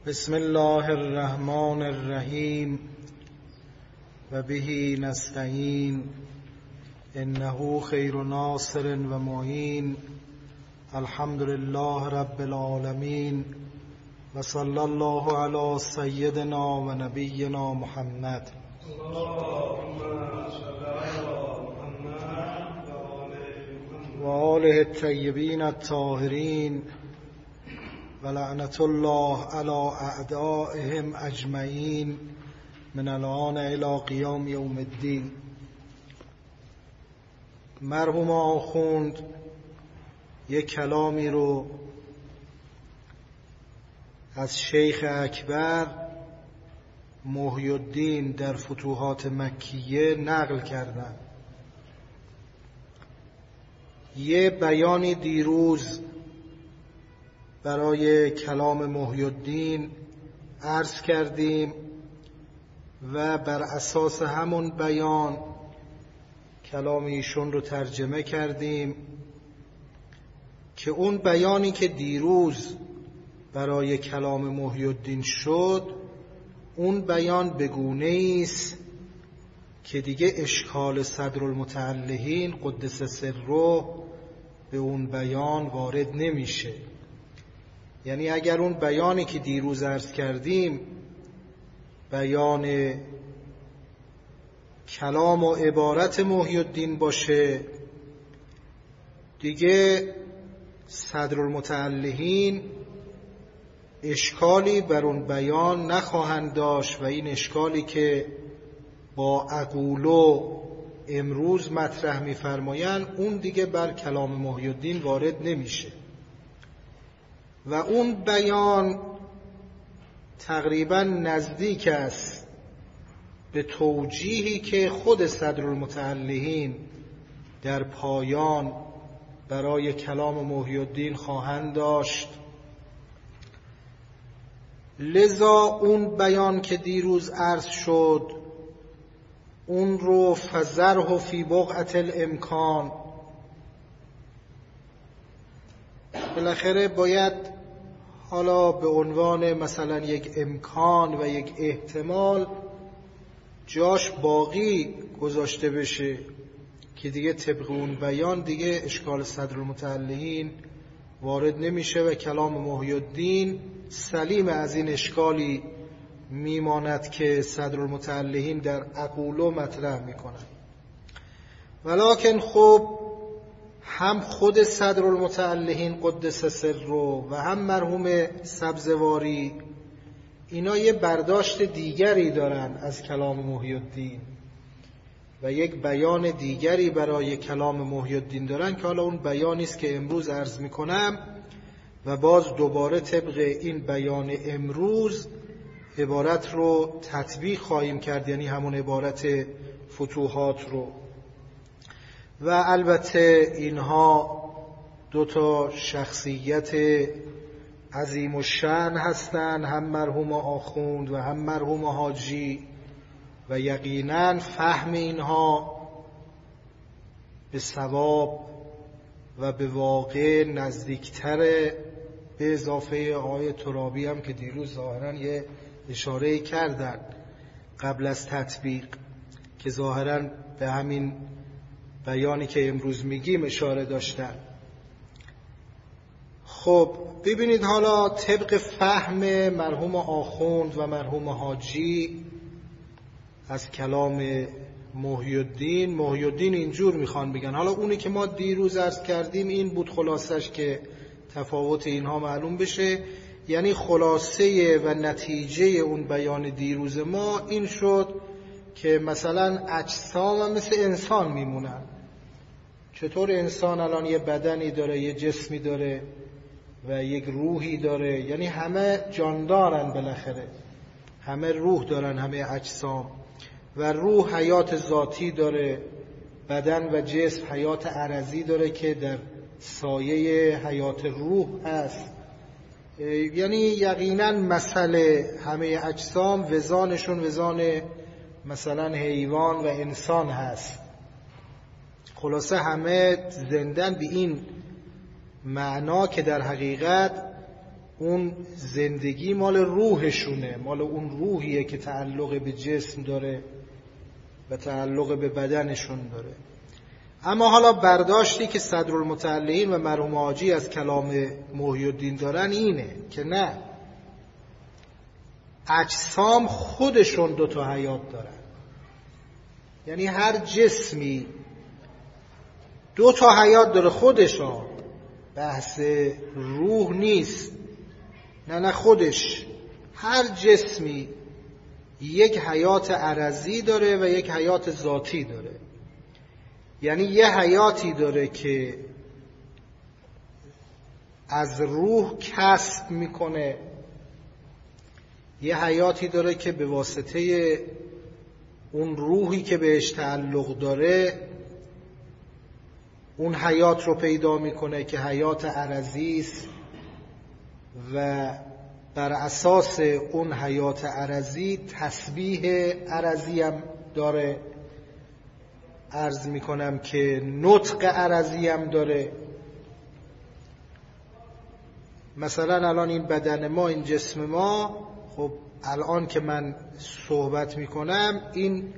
بسم الله الرحمن الرحیم و به نستعین انه خیر ناصر و معین. الحمد لله رب العالمین و صلی الله علی سیدنا و نبینا محمد. و آله الطیبین الطاهرین و لعنت الله علی اعدائهم اجمعین من الان الی قیام یوم الدین. مرحوم آخوند یک کلامی رو از شیخ اکبر محی الدین در فتوحات مکیه نقل کردن. یه بیانی دیروز برای کلام محی الدین عرض کردیم و بر اساس همون بیان کلام ایشون رو ترجمه کردیم که اون بیانی که دیروز برای کلام محی الدین شد اون بیان بگونه است که دیگه اشکال صدرالمتعلهین قدس سره به اون بیان وارد نمیشه. یعنی اگر اون بیانی که دیروز عرض کردیم بیان کلام و عبارت محی الدین باشه دیگه صدرالمتعلهین اشکالی بر اون بیان نخواهند داشت و این اشکالی که با عقولو امروز مطرح می‌فرمایند اون دیگه بر کلام محی الدین وارد نمیشه و اون بیان تقریبا نزدیک است به توجیهی که خود صدرالمتعلهین در پایان برای کلام محی الدین خواهند داشت. لذا اون بیان که دیروز عرض شد اون رو فذره فی بقعة الامکان، بالاخره باید حالا به عنوان مثلا یک امکان و یک احتمال جاش باقی گذاشته بشه که دیگه طبق اون بیان دیگه اشکال صدرالمتعلهین وارد نمیشه و کلام محی الدین سلیم از این اشکالی میماند که صدرالمتعلهین در عقولو مطرح میکنن. ولکن خب هم خود صدرالمتعلهین قدس سره و هم مرحوم سبزواری اینا یه برداشت دیگری دارن از کلام محی الدین و یک بیان دیگری برای کلام محی الدین دارن که حالا اون بیانی است که امروز عرض میکنم و باز دوباره طبق این بیان امروز عبارت رو تطبیق خواهیم کرد، یعنی همون عبارت فتوحات رو. و البته اینها دو تا شخصیت عظیم الشأن هستند، هم مرحوم آخوند و هم مرحوم حاجی، و یقینا فهم اینها به صواب و به واقع نزدیکتره، به اضافه آقای ترابی هم که دیروز ظاهرا یه اشاره کردن قبل از تطبیق که ظاهرا به همین بیانی که امروز میگیم اشاره داشتن. خب ببینید حالا طبق فهم مرحوم آخوند و مرحوم حاجی از کلام محی الدین اینجور میخوان بگن. حالا اونی که ما دیروز عرض کردیم این بود خلاصش که تفاوت اینها معلوم بشه، یعنی خلاصه و نتیجه اون بیان دیروز ما این شد که مثلا اجسام هم مثل انسان میمونن. چطور انسان الان یه بدنی داره، یه جسمی داره و یک روحی داره، یعنی همه جان دارن، بالاخره همه روح دارن، همه اجسام، و روح حیات ذاتی داره، بدن و جسم حیات عرضی داره که در سایه حیات روح هست. یعنی یقینا مسئله همه اجسام وزانشون وزان مثلا حیوان و انسان هست. خلاصه همه زندن به این معنا که در حقیقت اون زندگی مال روحشونه، مال اون روحیه که تعلق به جسم داره و تعلق به بدنشون داره. اما حالا برداشتی که صدرالمتعلقین و مرحوم حاجی از کلام محی الدین دارن اینه که نه، اجسام خودشون 2 حیات دارن. یعنی هر جسمی 2 حیات داره خودشون، بحث روح نیست، نه خودش. هر جسمی یک حیات عرضی داره و یک حیات ذاتی داره. یعنی یه حیاتی داره که از روح کسب میکنه، یه حیاتی داره که به واسطه اون روحی که بهش تعلق داره اون حیات رو پیدا میکنه که حیات عرضی است و بر اساس اون حیات عرضی تسبیح عرضی هم داره. عرض میکنم که نطق عرضی هم داره. مثلا الان این بدن ما، این جسم ما، خب الان که من صحبت میکنم این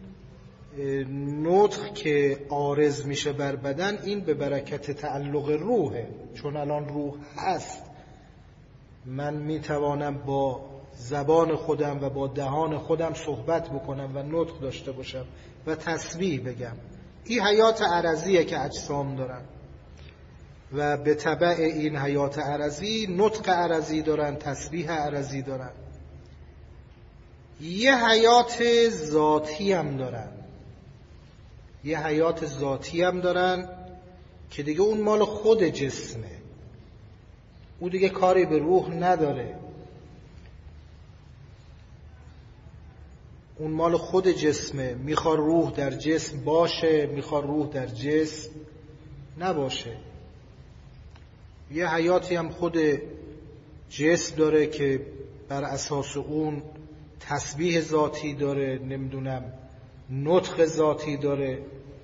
نطق که عارض میشه بر بدن، این به برکت تعلق روحه، چون الان روح هست. من میتوانم با زبان خودم و با دهان خودم صحبت بکنم و نطق داشته باشم و تسبیح بگم. این حیات عرضیه که اجسام دارن و به تبع این حیات عرضی نطق عرضی دارن، تسبیح عرضی دارن. یه حیات ذاتی هم دارن، یه حیات ذاتی هم دارن که دیگه اون مال خود جسمه، اون دیگه کاری به روح نداره. اون مال خود جسمه، میخواد روح در جسم باشه، میخواد روح در جسم نباشه. یه حیاتی هم خود جسم داره که بر اساس اون تسبیح ذاتی داره، نمیدونم نطق ذاتی داره.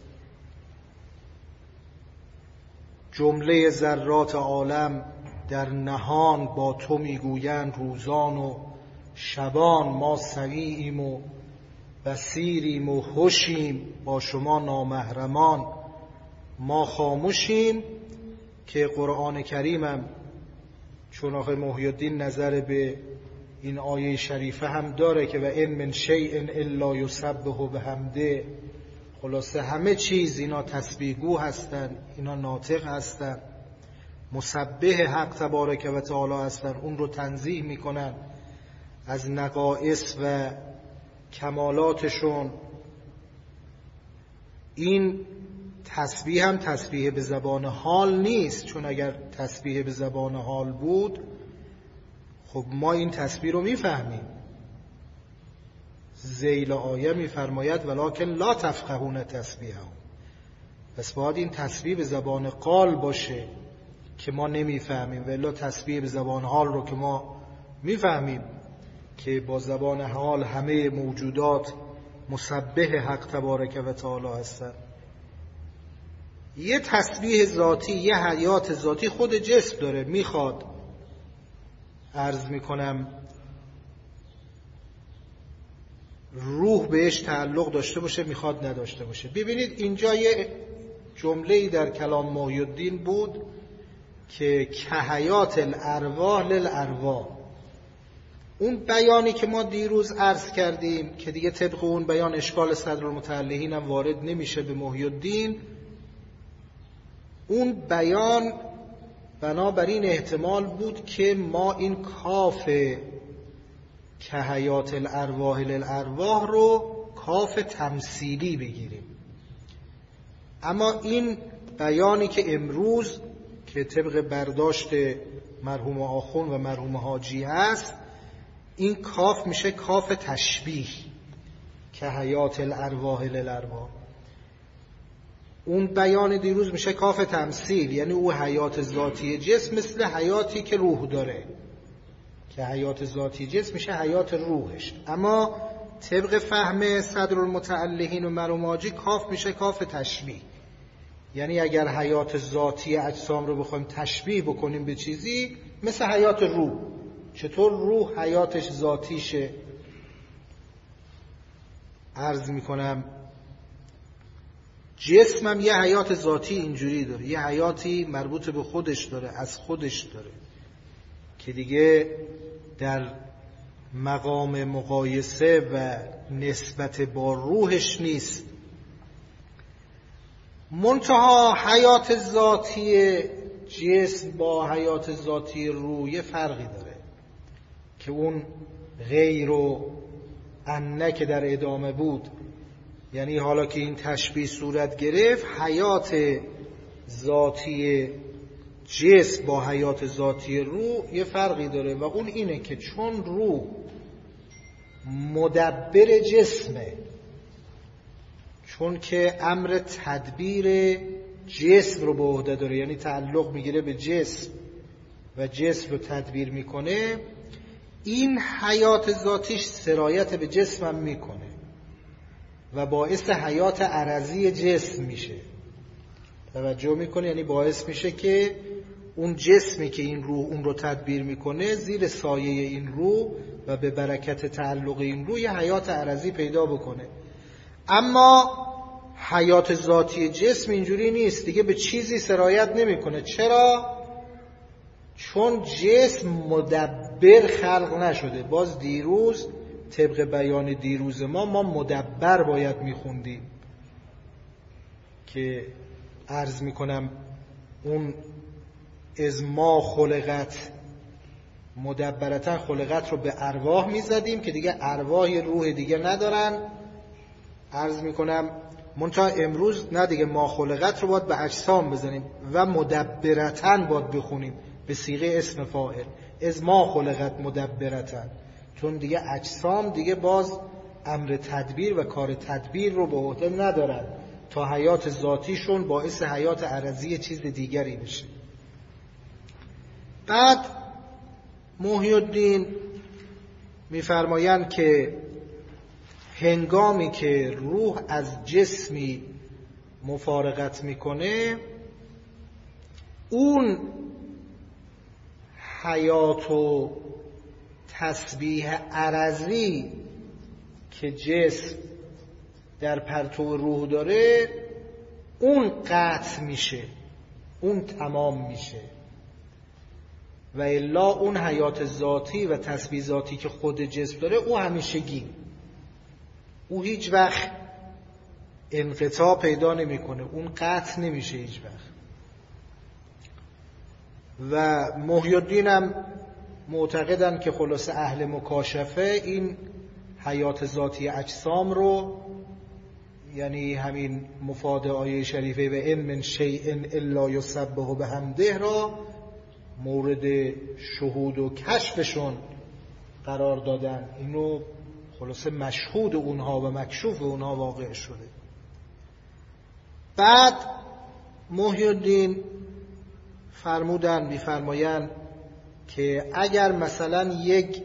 جمله ذرات عالم در نهان با تو میگویند روزان و شبان، ما سمیعیم و بصیریم و هوشیم، با شما نامحرمان ما خاموشیم. که قرآن کریمم چون آقای محی الدین نظر به این آیه شریفه هم داره که و ان من شیء الا یسبح بحمده، خلاصه همه چیز اینا تسبیح گو هستن، اینا ناطق هستن، مسبح حق تبارک و تعالی هستن، اون رو تنزیه میکنن از نقائص و کمالاتشون. این تسبیح هم تسبیح به زبان حال نیست، چون اگر تسبیح به زبان حال بود خب ما این تسبیح رو میفهمیم. ذیل آیه میفرماید ولکن لا تفقهون تسبیحهم، پس باید این تسبیح به زبان قال باشه که ما نمیفهمیم، ولی تسبیح به زبان حال رو که ما میفهمیم که با زبان حال همه موجودات مسبح حق تبارک و تعالی هستن. یه تسبیح ذاتی، یه حیات ذاتی خود جسم داره، میخواد عرض میکنم روح بهش تعلق داشته باشه، میخواد نداشته باشه. ببینید اینجا یه جمله‌ای در کلام محی الدین بود که کحیات الارواح للارواح. اون بیانی که ما دیروز عرض کردیم که دیگه طبق اون بیان اشکال صدرالمتعلقین هم وارد نمیشه به محی الدین، اون بیان بنابراین احتمال بود که ما این کاف که حیات الارواح للارواح رو کاف تمثیلی بگیریم. اما این بیانی که امروز که طبق برداشت مرحوم آخون و مرحوم حاجی هست، این کاف میشه کاف تشبیه که حیات الارواح للارواح. اون بیان دیروز میشه کاف تمثیل، یعنی او حیات ذاتی جسم مثل حیاتی که روح داره، که حیات ذاتی جسم میشه حیات روحش. اما طبق فهم صدرالمتعلقین و مرحوم حاجی کاف میشه کاف تشبیه، یعنی اگر حیات ذاتی اجسام رو بخوایم تشبیه بکنیم به چیزی، مثل حیات روح. چطور روح حیاتش ذاتیشه؟ عرض میکنم جسمم یه حیات ذاتی اینجوری داره، یه حیاتی مربوط به خودش داره، از خودش داره که دیگه در مقام مقایسه و نسبت با روحش نیست. منتها حیات ذاتی جسم با حیات ذاتی روح یه فرقی داره که اون غیر و انه که در ادامه بود، یعنی حالا که این تشبیه صورت گرفت، حیات ذاتی جسم با حیات ذاتی روح یه فرقی داره و اون اینه که چون روح مدبر جسمه، چون که امر تدبیر جسم رو به عهده داره، یعنی تعلق میگیره به جسم و جسم رو تدبیر میکنه، این حیات ذاتیش سرایت به جسمم میکنه و باعث حیات عرضی جسم میشه. توجه میکنه؟ یعنی باعث میشه که اون جسمی که این روح اون رو تدبیر میکنه زیر سایه این روح و به برکت تعلق این روح یه حیات عرضی پیدا بکنه. اما حیات ذاتی جسم اینجوری نیست، دیگه به چیزی سرایت نمیکنه. چرا؟ چون جسم مدبر خلق نشده. باز دیروز طبق بیان دیروز ما مدبر باید میخوندیم که عرض میکنم اون از ما خلقت مدبرتن خلقت رو به ارواح میزدیم که دیگه ارواح روح دیگه ندارن. عرض میکنم منتها امروز نه دیگه، ما خلقت رو باید به اجسام بزنیم و مدبرتن باید بخونیم به صیغه اسم فاعل، از ما خلقت مدبرتن، چون دیگه اجسام دیگه باز امر تدبیر و کار تدبیر رو به عهده ندارن تا حیات ذاتیشون باعث حیات عرضی چیز دیگری بشه. بعد محی الدین میفرمایند که هنگامی که روح از جسمی مفارقت میکنه، اون حیات و تسبیح عرضی که جسم در پرتو روح داره اون قطع میشه، اون تمام میشه، و الا اون حیات ذاتی و تسبیح ذاتی که خود جسم داره او همیشگی، او هیچ وقت انقطاع پیدا نمیکنه، اون قطع نمیشه هیچ وقت. و محی الدین هم معتقدن که خلاصه اهل مکاشفه این حیات ذاتی اجسام رو، یعنی همین مفاد آیه شریفه و ان من شیء الا یسبح بحمده را مورد شهود و کشفشون قرار دادن. اینو خلاصه مشهود اونها و مکشوف اونها واقع شده. بعد محی الدین میفرمایند که اگر مثلا یک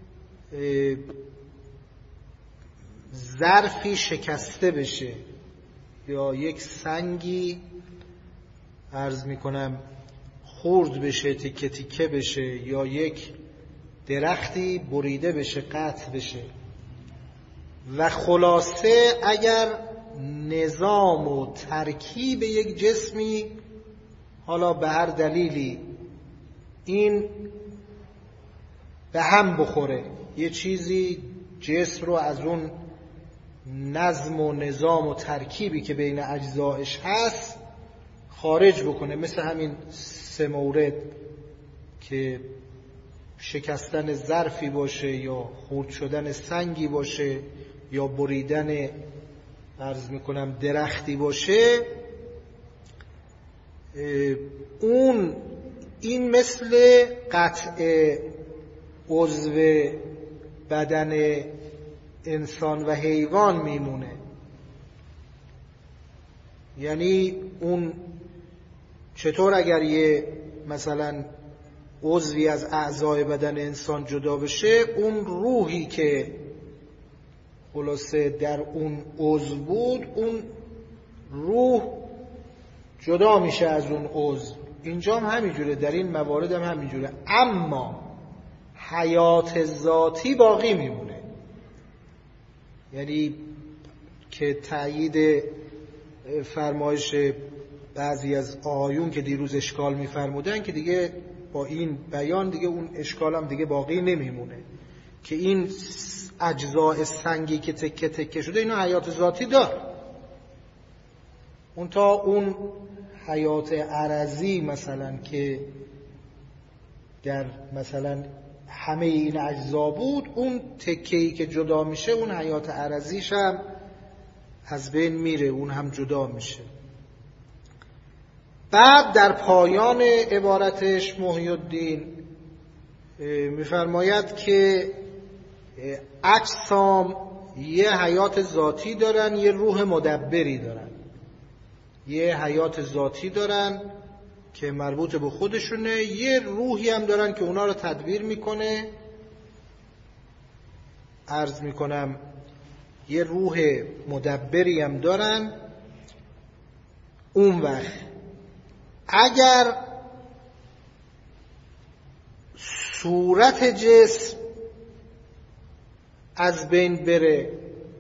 ظرفی شکسته بشه یا یک سنگی عرض میکنم خورد بشه، تیکه تیکه بشه، یا یک درختی بریده بشه، قطع بشه، و خلاصه اگر نظام و ترکیب یک جسمی حالا به هر دلیلی این به هم بخوره، یه چیزی جسم رو از اون نظم و نظام و ترکیبی که بین اجزایش هست خارج بکنه، مثل همین 3 مورد که شکستن ظرفی باشه یا خورد شدن سنگی باشه یا بریدن عرض میکنم درختی باشه، این مثل قطع عضو بدن انسان و حیوان میمونه. یعنی اون چطور اگر یه مثلا عضوی از اعضای بدن انسان جدا بشه، اون روحی که خلاصه در اون عضو بود، اون روح جدا میشه از اون عضو اینجا هم همینجوره، در این موارد هم همینجوره. اما حیات ذاتی باقی میمونه، یعنی که تأیید فرمایش بعضی از آیون که دیروز اشکال می‌فرمودن که دیگه با این بیان دیگه اون اشکال هم دیگه باقی نمیمونه، که این اجزاء سنگی که تکه تکه شده اینا حیات ذاتی داره. اون تا اون حیات عرضی مثلا که در مثلا همه این اجزا بود، اون تکه‌ای که جدا میشه اون حیات عرضیش هم از بین میره، اون هم جدا میشه. بعد در پایان عبارتش محی الدین میفرماید که اجسام یه حیات ذاتی دارن، یه روح مدبری دارن. یه حیات ذاتی دارن که مربوط به خودشونه، یه روحی هم دارن که اونا رو تدبیر میکنه. عرض میکنم یه روح مدبری هم دارن. اون وقت اگر صورت جسم از بین بره،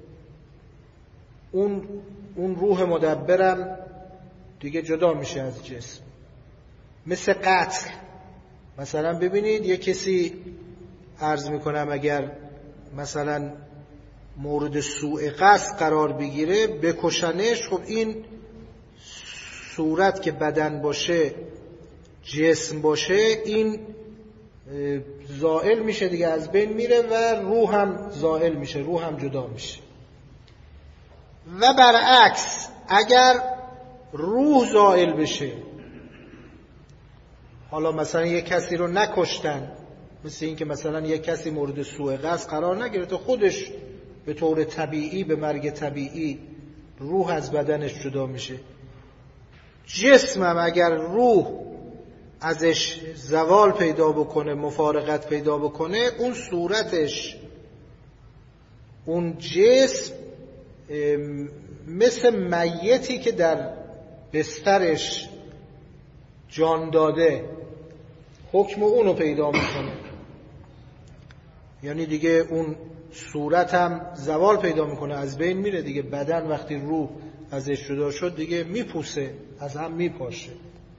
اون روح مدبرم دیگه جدا میشه از جسم. مثل قتل، مثلا ببینید یه کسی عرض میکنم اگر مثلا مورد سوء قصد قرار بگیره بکشنش، خب این صورت که بدن باشه جسم باشه این زائل میشه دیگه، از بین میره و روح هم زائل میشه، روح هم جدا میشه. و برعکس اگر روح زائل بشه، حالا مثلا یک کسی رو نکشتن، مثل این که مثلا یک کسی مورد سوء قصد قرار نگرفته، خودش به طور طبیعی به مرگ طبیعی روح از بدنش جدا میشه. جسمم اگر روح ازش زوال پیدا بکنه، مفارقت پیدا بکنه، اون صورتش، اون جسم مثل میتی که در بسترش جان داده حکم اونو پیدا میکنه. یعنی دیگه اون صورت هم زوال پیدا میکنه، از بین میره دیگه. بدن وقتی روح ازش جدا شد دیگه میپوسه، از هم میپاشه.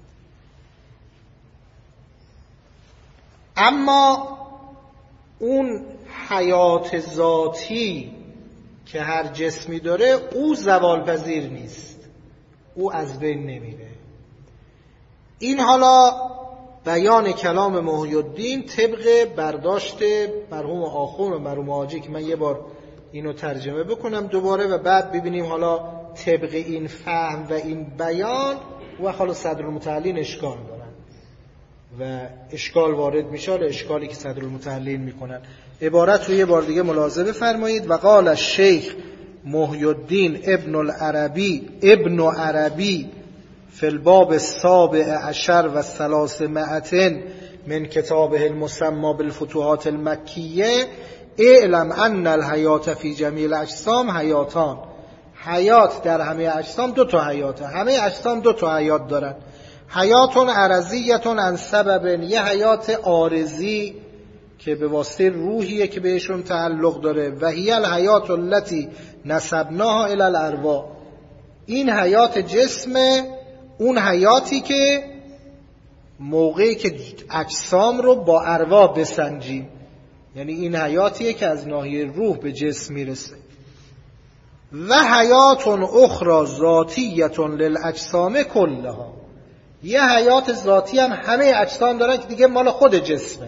اما اون حیات ذاتی که هر جسمی داره او زوال پذیر نیست، او از بین نمیره. این حالا بیان کلام محی الدین طبق برداشت مرحوم آخوند و مرحوم حاجی که من یه بار اینو ترجمه بکنم دوباره و بعد ببینیم حالا طبق این فهم و این بیان و حالا صدرالمتعلین اشکال دارن و اشکال وارد میشه، اشکالی که صدرالمتعلین میکنن. عبارت رو یه بار دیگه ملاحظه فرمایید. و قال الشیخ محی الدین ابن عربی فی الباب السابع عشر و 300 من کتابه المسمى بالفتوحات المکیه: اعلم ان الحیات فی جمیع الاجسام حیاتان. حیات در همه اجسام دو تا حیاته، همه اجسام دو تا حیات دارن. حیاتون عرضیتون عن سبب، یه حیات عارضی که به واسطه روحیه که بهشون تعلق داره. و هی الحیات التي نسبناها الی الارواح، این حیات جسمه، اون حیاتی که موقعی که اجسام رو با ارواح بسنجیم، یعنی این حیاتیه که از ناحیه روح به جسم میرسه. و حیات اخرى ذاتیه للاجسام کلها، یه حیات ذاتی هم همه اجسام دارن که دیگه مال خود جسمه.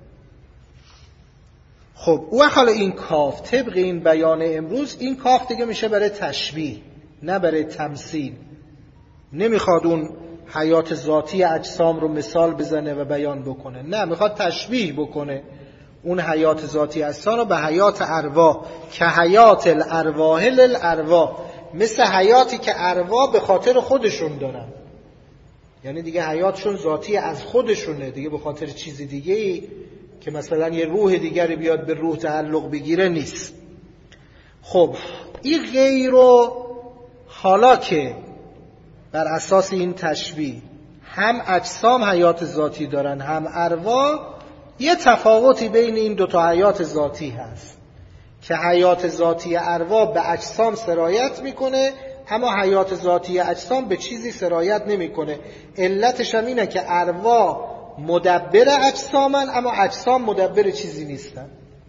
خب و حالا این کاف طبق این بیان امروز، این کاف دیگه میشه برای تشبیه نه برای تمثیل. نمیخواد اون حیات ذاتی اجسام رو مثال بزنه و بیان بکنه، نه، میخواد تشبیه بکنه اون حیات ذاتی اجسام رو به حیات ارواح، که حیات الارواح للارواح، مثل حیاتی که ارواح به خاطر خودشون دارن، یعنی دیگه حیاتشون ذاتی از خودشونه، دیگه به خاطر چیزی دیگه‌ای که مثلا یه روح دیگری بیاد به روح تعلق بگیره نیست. خب این غیر رو حالا که بر اساس این تشبیه هم اجسام حیات ذاتی دارن هم ارواح، یه تفاوتی بین این دوتا حیات ذاتی هست که حیات ذاتی ارواح به اجسام سرایت میکنه، اما حیات ذاتی اجسام به چیزی سرایت نمیکنه. علتش هم اینه که ارواح مدبر اجسامن اما اجسام مدبر چیزی نیستن.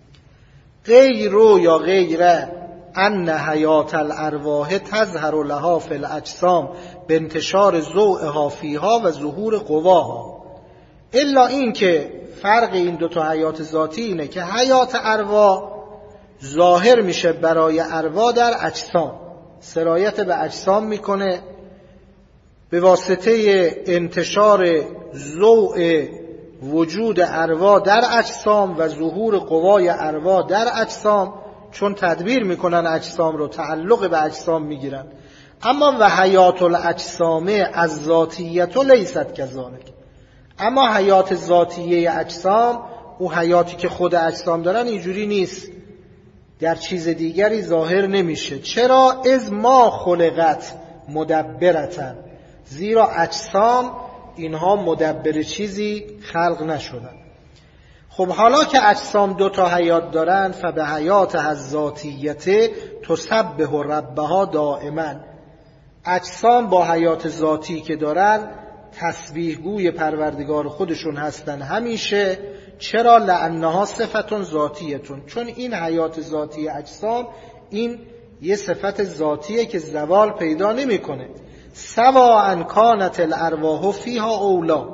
غیرو یا غیره ان حیات الارواح تظهر لها فی الاجسام به انتشار ضوئها فیها و ظهور قواها. الا این که فرق این دوتا حیات ذاتی اینه که حیات ارواح ظاهر میشه برای ارواح در اجسام، سرایت به اجسام میکنه به واسطه انتشار ضوء وجود ارواح در اجسام و ظهور قوای ارواح در اجسام، چون تدبیر میکنن اجسام رو، تعلق به اجسام میگیرن. اما و حیات الاجسام از ذاتیت لیست کذالک، اما حیات ذاتیه اجسام، او حیاتی که خود اجسام دارن، اینجوری نیست، در چیز دیگری ظاهر نمیشه. چرا؟ از ما خلقت مدبرتن، زیرا اجسام اینها مدبر چیزی خلق نشدن. خب حالا که اجسام دو تا حیات دارن، فبه حیات از ذاتیت تسبح ربها دائما، اجسام با حیات ذاتی که دارن تسبیح گوی پروردگار خودشون هستن همیشه. چرا؟ لانها صفتون ذاتیتون، چون این حیات ذاتی اجسام این یه صفت ذاتیه که زوال پیدا نمیکنه. سواء کانت الارواح فیها اولا،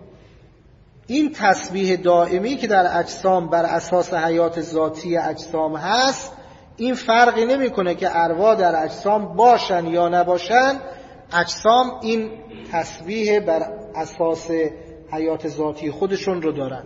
این تسبیح دائمی که در اجسام بر اساس حیات ذاتی اجسام هست، این فرقی نمیکنه که ارواح در اجسام باشن یا نباشن، اجسام این تسبیح بر اساس حیات ذاتی خودشون رو دارن.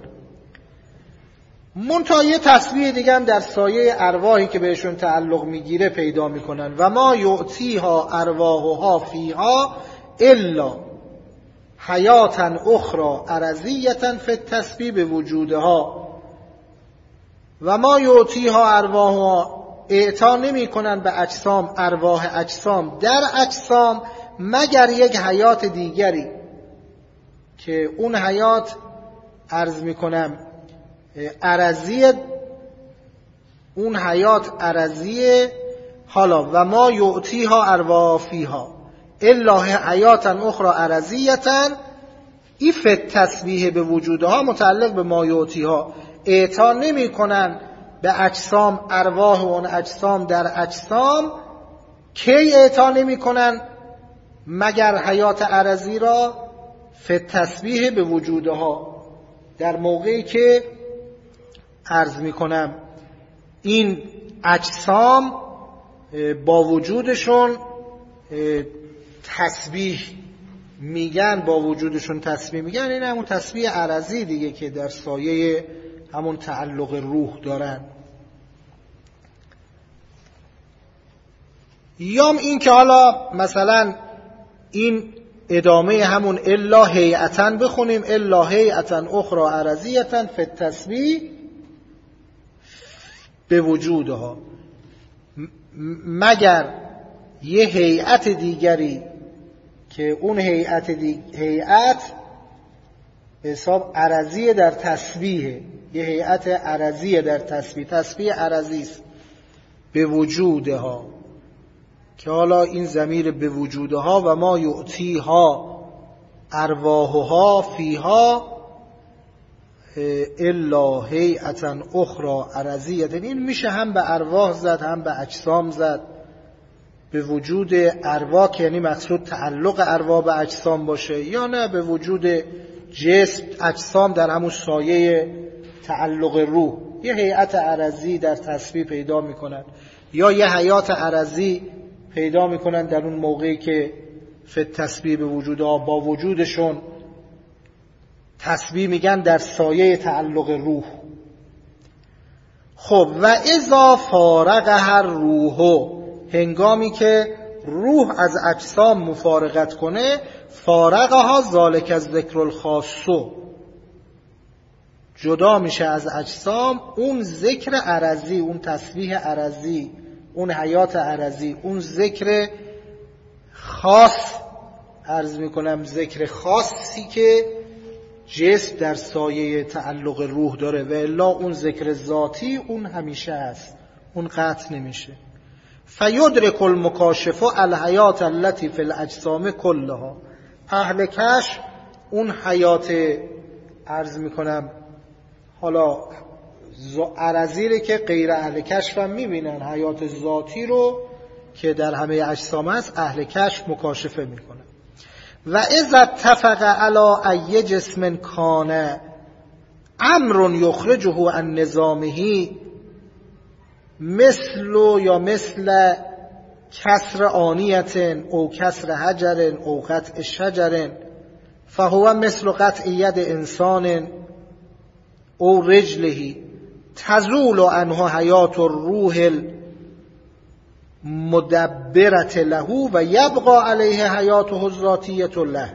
منتها یه تسبیح دیگه هم در سایه ارواحی که بهشون تعلق میگیره پیدا میکنن. و ما یعطیها ارواحها فیها الا حیاتا اخرى ارضیتا فی التسبیح به وجودها. و ما یعطیها ارواحها، اعطا نمی کنن به اجسام، ارواح اجسام در اجسام، مگر یک حیات دیگری که اون حیات عرض میکنم ارضیه، اون حیات ارضیه. حالا و ما یعطیها ارواح فیها الا حیاتا اخرى ارضیتا، این فی التسبیح به وجودها متعلق به ما یعطیها، اعطا نمی کنن به اجسام، ارواح اون اجسام در اجسام. کی اعطا نمی کنن؟ مگر حیات ارضی را فی التسبیح به وجودها، در موقعی که عرض می کنم این اجسام با وجودشون تسبیح میگن، با وجودشون تسبیح میگن، این همون تسبیح ارضی دیگه که در سایه همون تعلق روح دارن. یام این که حالا مثلا این ادامه همون الا هیئتا بخونیم، الا هیئتا اخرى ارضیتا فی التسبیح به وجودها، مگر یه هیئت دیگری که اون هیئت به حساب ارضی در تسبیح، یه هیئت ارضی در تسبیح ارضی است به وجودها، که حالا این ضمیر به وجودها و ما یعطیها ارواحها فیها الا هیئتا اخرى ارضیه، این میشه هم به ارواح زد هم به اجسام زد. به وجود ارواح که یعنی مقصود تعلق ارواح به اجسام باشه، یا نه به وجود جسم، اجسام در همون سایه تعلق روح، یه هیئت ارضی در تسبیح پیدا میکنن، یا یه حیات ارضی پیدا میکنن در اون موقعی که فی التسبیح به وجودها با وجودشون تسبیح میگن در سایه تعلق روح. خب و اذا فارق هر روح، هنگامی که روح از اجسام مفارقت کنه، فارقها ذالک از ذکر الخاصو، جدا میشه از اجسام اون ذکر ارضی، اون تسبیح ارضی، اون حیات ارضی، اون ذکر خاص عرض میکنم ذکر خاصی که جسم در سایه تعلق روح داره، و الا اون ذکر ذاتی اون همیشه هست، اون قطع نمیشه. فیدرک المکاشف الحیات التي فی الاجسام کلها. اهل کشف اون حیات عرض میکنم حالا عرضی که غیر اهل کشف هم میبینن، حیات ذاتی رو که در همه اجسام هست اهل کشف مکاشفه میکنن. و اذا اتفق علی ای جسم کان امر یخرجه عن نظامه مثل کسر آنیت او کسر حجر او قطع شجر فهو مثل قطع ید انسان او رجله تزول عنه حیات الروح المدبرة له و یبقى علیه حیاته الذاتیة له.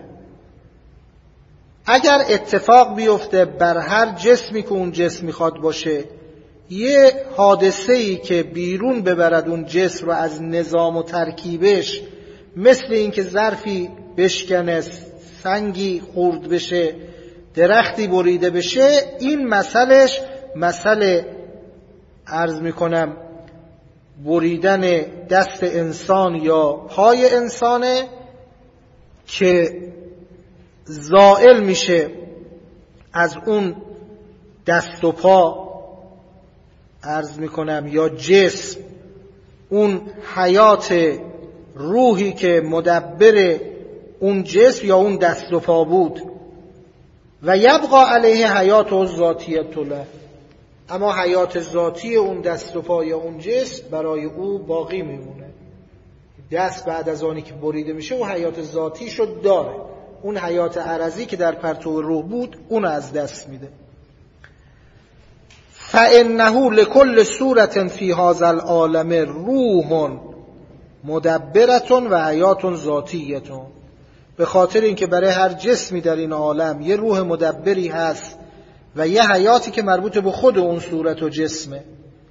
اگر اتفاق بیفته بر هر جسمی که اون جسم میخواد باشه یه حادثه‌ای که بیرون ببرد اون جسم رو از نظام و ترکیبش، مثل اینکه ظرفی بشکنه، سنگی خورد بشه، درختی بریده بشه، این مسئله عرض میکنم بریدن دست انسان یا پای انسانه که زائل میشه از اون دست و پا عرض میکنم یا جسم اون حیات روحی که مدبر اون جسم یا اون دست و پا بود، و یبقى علیه حیات و ذاتیت له، اما حیات ذاتی اون دست و پا یا اون جسم برای او باقی میمونه. دست بعد از آنی که بریده میشه اون حیات ذاتی شد داره، اون حیات عرضی که در پرتو روح بود اون از دست میده. فإنه لكل صورة في هذا العالم روح مدبرة و حیات ذاتیة. به خاطر اینکه برای هر جسمی در این عالم یه روح مدبری هست و یه حیاتی که مربوط به خود اون صورت و جسمه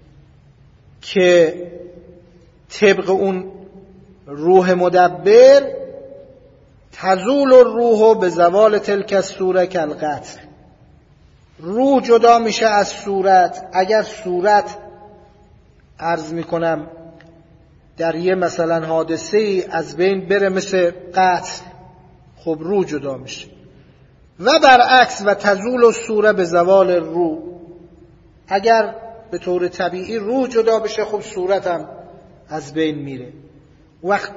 که طبق اون روح مدبر تزول الروح به زوال تلک الصوره کالقطع. روح جدا میشه از صورت. اگر صورت عرض میکنم در یه مثلا حادثه ای از بین بره مثل قطع، خب روح جدا میشه. و برعکس و تزول الصوره به زوال روح، اگر به طور طبیعی روح جدا بشه خب صورت هم از بین میره. وقت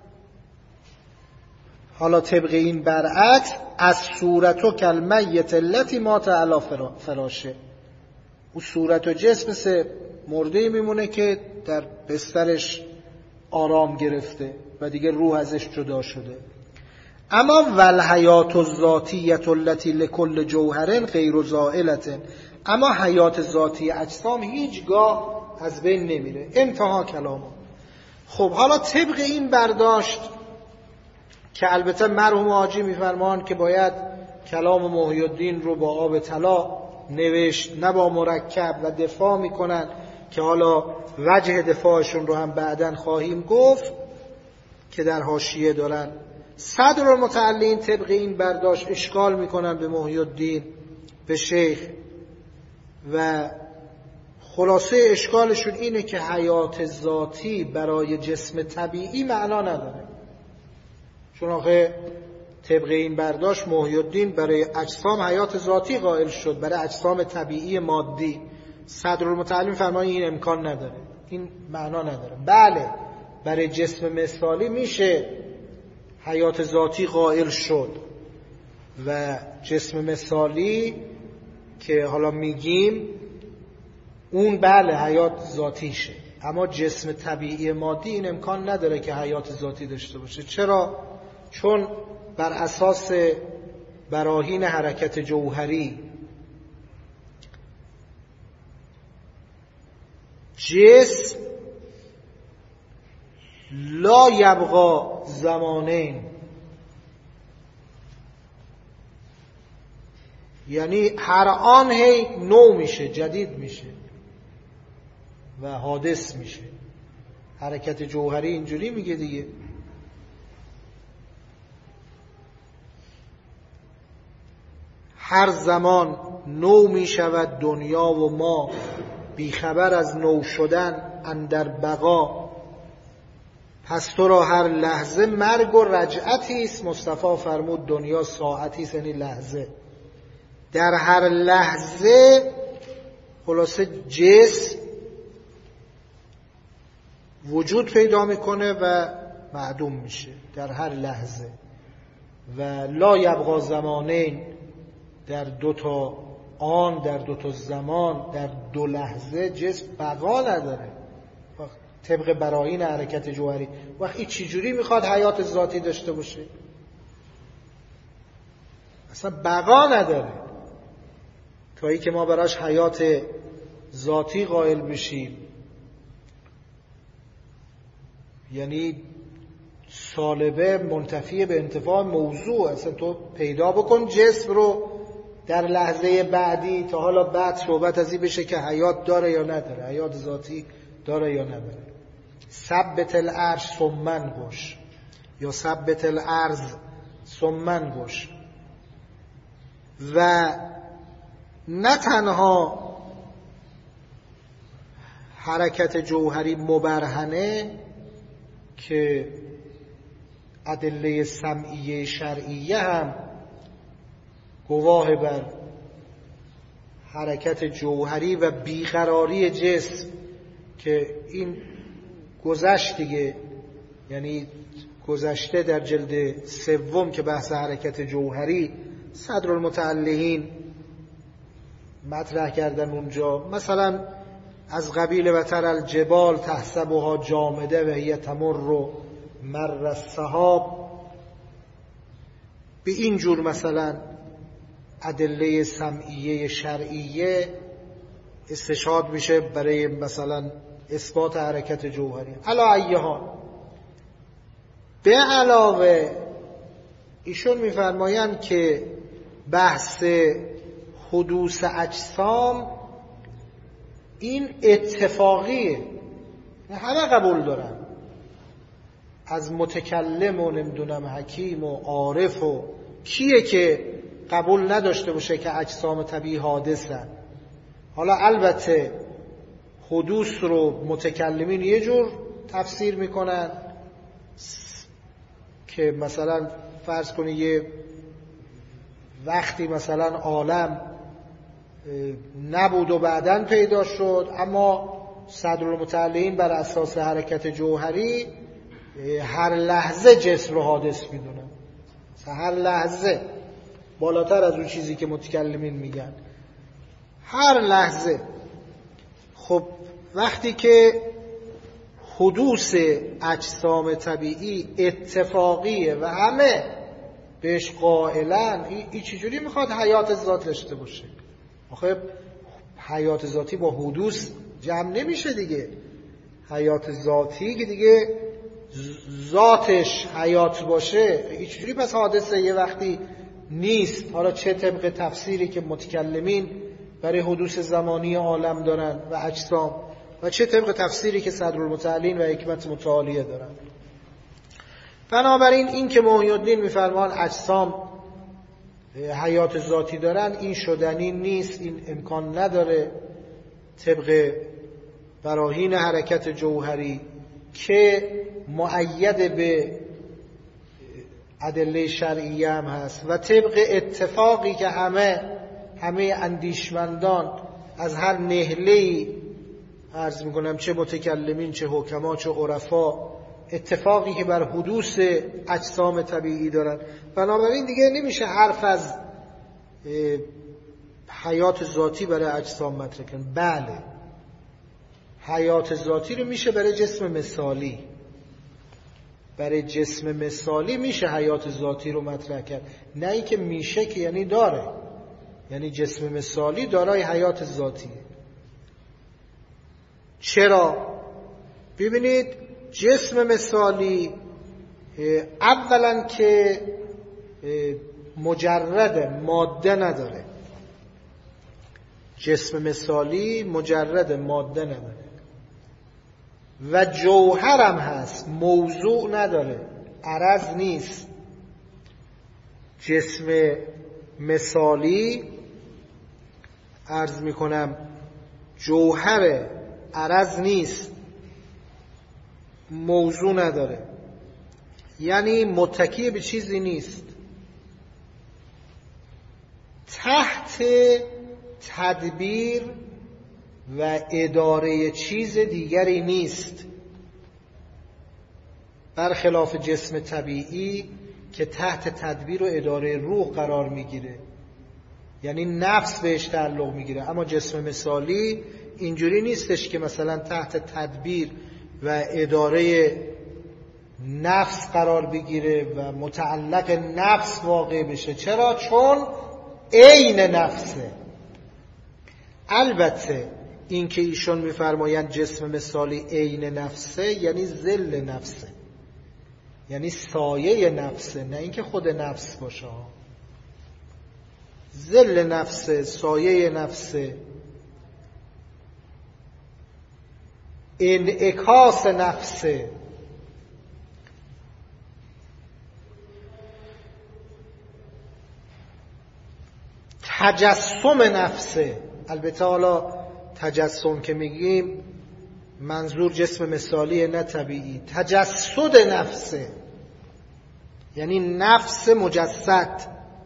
حالا طبق این برعکس از صورت و کلمیت التی مات علی فراشه، او صورت و جسم مثل مرده میمونه که در بسترش آرام گرفته و دیگه روح ازش جدا شده. اما والحیات الذاتیه التی لکل جوهر غیر زائلة، اما حیات ذاتی اجسام هیچگاه از بین نمیره. انتها کلامه. خب حالا طبق این برداشت که البته مرحوم حاجی میفرمان که باید کلام محی الدین رو با آب طلا نوشت نه با مرکب، و دفاع میکنن که حالا وجه دفاعشون رو هم بعداً خواهیم گفت که در حاشیه دارن. صدر المتعلین طبق این برداشت اشکال میکنن به محی الدین، به شیخ، و خلاصه اشکالشون اینه که حیات ذاتی برای جسم طبیعی معنا نداره، چون آخه طبق این برداشت محی الدین برای اجسام حیات ذاتی قائل شد، برای اجسام طبیعی مادی. صدر المتعلین فرمایي این امکان نداره، این معنا نداره. بله برای جسم مثالی میشه حیات ذاتی قائل شد و جسم مثالی که حالا میگیم اون بله حیات ذاتیشه، اما جسم طبیعی مادی این امکان نداره که حیات ذاتی داشته باشه. چرا؟ چون بر اساس براهین حرکت جوهری جسم لا یبقا زمانین، یعنی هر آن هی نو میشه، جدید میشه و حادث میشه. حرکت جوهری اینجوری میگه دیگه. هر زمان نو می شود دنیا و ما بیخبر از نو شدن اندر بقا. پس تو را هر لحظه مرگ و رجعتی است. مصطفی فرمود دنیا ساعتی است، یعنی لحظه. در هر لحظه خلاصه جسم وجود پیدا میکنه و معدوم میشه در هر لحظه. و لا یبقا زمانین، در دو تا آن، در دو تا زمان، در دو لحظه جسم بقا نداره طبق براهین حرکت جوهری. وقتی چجوری میخواد حیات ذاتی داشته باشه؟ اصلا بقا نداره تا ای که ما براش حیات ذاتی قائل بشیم. یعنی سالبه منتفی به انتفاع موضوع. اصلا تو پیدا بکن جسم رو در لحظه بعدی، تا حالا بعد صحبت از این بشه که حیات داره یا نداره، حیات ذاتی داره یا نداره. ثبت العرش ثمن گوش یا ثبت الارض ثمن گوش. و نه تنها حرکت جوهری مبرهنه که ادله سمعیه شرعیه هم گواه بر حرکت جوهری و بیقراری جسم که این گذشت دیگه. یعنی گذشته در جلد سوم که بحث حرکت جوهری صدرالمتعلقین مطرح کردن اونجا، مثلا از قبیل و تر الجبال تحسبها جامده و هی تمر مر السحاب، به این جور مثلا ادله سمعیه شرعیه استشهاد میشه برای مثلا اثبات حرکت جوهری. علی ای حال، به علاوه ایشون میفرمایند که بحث حدوث اجسام این اتفاقیه، همه قبول دارن، از متکلم و نمیدونم حکیم و عارف و کیه که قبول نداشته باشه که اجسام طبیعی حادثن. حالا البته حدوث رو متکلمین یه جور تفسیر میکنن که مثلا فرض کنی یه وقتی مثلا عالم نبود و بعداً پیدا شد، اما صدرالمتعلقین بر اساس حرکت جوهری هر لحظه جسم رو حادث میدونن، هر لحظه، بالاتر از اون چیزی که متکلمین میگن، هر لحظه. خب وقتی که حدوث اجسام طبیعی اتفاقیه و همه بهش قائلن، این چجوری میخواد حیات ذات داشته باشه؟ آخه حیات ذاتی با حدوث جمع نمیشه دیگه. حیات ذاتی که دیگه ذاتش حیات باشه، این چجوری پس حادثه یه وقتی نیست؟ حالا چه طبق تفسیری که متکلمین برای حدوث زمانی عالم دارن و اجسام، و چه طبق تفسیری که صدرالمتعلقین و حکمت متعالیه دارن. بنابراین این که محی الدین میفرمان اجسام حیات ذاتی دارن، این شدنی نیست، این امکان نداره طبق براهین حرکت جوهری که مؤید به ادله شرعیه هم هست و طبق اتفاقی که همه اندیشمندان از هر نهله‌ای، عرض میکنم چه متکلمین چه حکما چه عرفا، اتفاقی که بر حدوث اجسام طبیعی دارن. بنابراین دیگه نمیشه حرف از حیات ذاتی برای اجسام مطرح کنن. بله، حیات ذاتی رو میشه برای جسم مثالی، برای جسم مثالی میشه حیات ذاتی رو مطرح کرد، نه ای که میشه که یعنی داره. یعنی جسم مثالی دارای حیات ذاتیه. چرا؟ ببینید جسم مثالی اولا که مجرد ماده نداره، جسم مثالی مجرد ماده نداره و جوهرم هست، موضوع نداره، عرض نیست. جسم مثالی عرض میکنم جوهر عرض نیست، موضوع نداره، یعنی متکی به چیزی نیست، تحت تدبیر و اداره چیز دیگری نیست، برخلاف جسم طبیعی که تحت تدبیر و اداره روح قرار میگیره، یعنی نفس بهش تعلق میگیره. اما جسم مثالی اینجوری نیستش که مثلا تحت تدبیر و اداره نفس قرار بگیره و متعلق نفس واقع بشه. چرا؟ چون عین نفسه. البته این که ایشون میفرمایند جسم مثالی عین نفسه، یعنی ظل نفسه، یعنی سایه نفسه، نه اینکه خود نفس باشه. ظل نفسه، سایه نفسه، انعکاس نفسه. تجسم نفسه. البته حالا تجسم که میگیم منظور جسم مثالی نه طبیعی. تجسد نفسه یعنی نفس مجسد.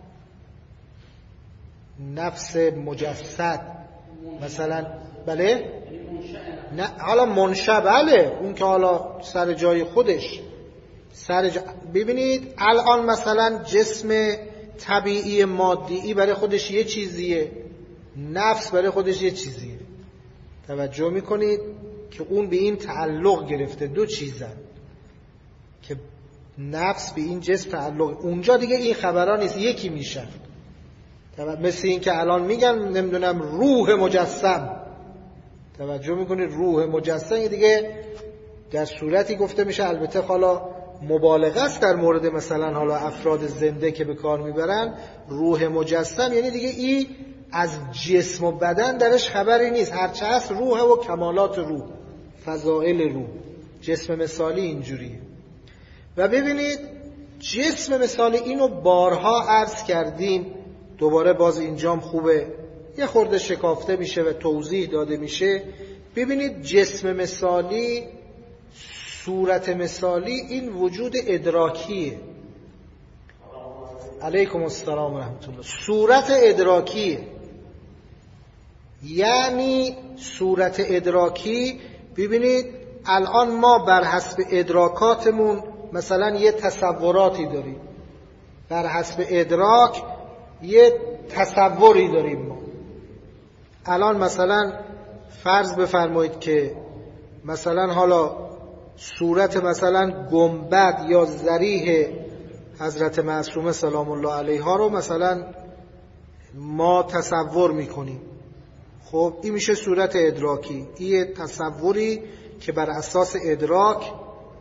نفس مجسد مثلا، بله؟ نه حالا منشأ، بله، اون که حالا سر جای خودش ببینید الان مثلا جسم طبیعی مادی برای خودش یه چیزیه، نفس برای خودش یه چیزیه. توجه میکنید که اون به این تعلق گرفته، دو چیزن که نفس به این جسم تعلق، اونجا دیگه این خبرها نیست، یکی میشن. مثل این که الان میگن نمیدونم روح مجسم. توجه میکنید روح مجسم دیگه در صورتی گفته میشه، البته حالا مبالغه است در مورد مثلا حالا افراد زنده که به کار میبرن روح مجسم، یعنی دیگه این از جسم و بدن درش خبری نیست، هرچه هست روح و کمالات روح، فضائل روح. جسم مثالی اینجوریه. و ببینید جسم مثالی اینو بارها عرض کردیم، دوباره باز اینجام خوبه یه خورده شکافته میشه و توضیح داده میشه. ببینید جسم مثالی، صورت مثالی، این وجود ادراکیه. علیکم السلام و رحمت الله. صورت ادراکیه، یعنی صورت ادراکی. ببینید الان ما بر حسب ادراکاتمون مثلا یه تصوراتی داریم، بر حسب ادراک یه تصوری داریم. ما الان مثلا فرض بفرمایید که مثلا حالا صورت مثلا گنبد یا ضریح حضرت معصومه سلام الله علیها رو مثلا ما تصور میکنیم. خب این میشه صورت ادراکی. این تصوری که بر اساس ادراک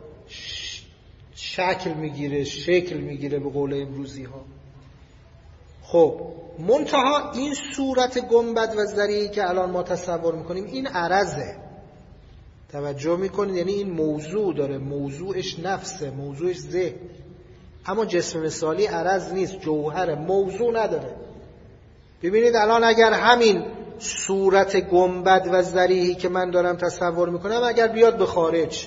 شکل میگیره به قول امروزی ها. خب منتها این صورت گنبد و ضریحی که الان ما تصور میکنیم این عرضه. توجه میکنید؟ یعنی این موضوع داره، موضوعش نفسه، موضوعش ذهن. اما جسم مثالی عرض نیست، جوهره، موضوع نداره. ببینید الان اگر همین صورت گنبد و ضریحی که من دارم تصور میکنم اگر بیاد به خارج